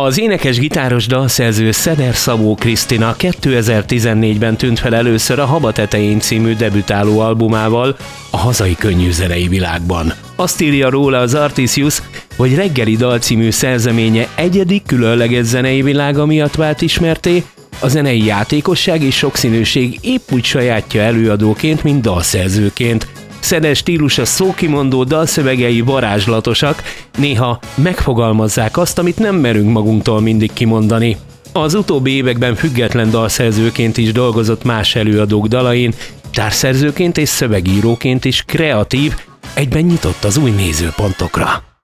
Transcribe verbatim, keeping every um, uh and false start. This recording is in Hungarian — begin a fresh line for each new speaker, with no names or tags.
Az énekes-gitáros dalszerző Szeder Szabó Krisztina kétezer-tizennégyben tűnt fel először a Haba tetején című debütáló albumával a hazai könnyűzenei világban. Azt írja róla az Artisius, hogy Reggeli dal című szerzeménye egyedi, különleges zenei világa miatt vált ismerté, a zenei játékosság és sokszínűség épp úgy sajátja előadóként, mint dalszerzőként. Szeder stílusa szókimondó, dalszövegei varázslatosak, néha megfogalmazzák azt, amit nem merünk magunktól mindig kimondani. Az utóbbi években független dalszerzőként is dolgozott más előadók dalain, társszerzőként és szövegíróként is kreatív, egyben nyitott az új nézőpontokra.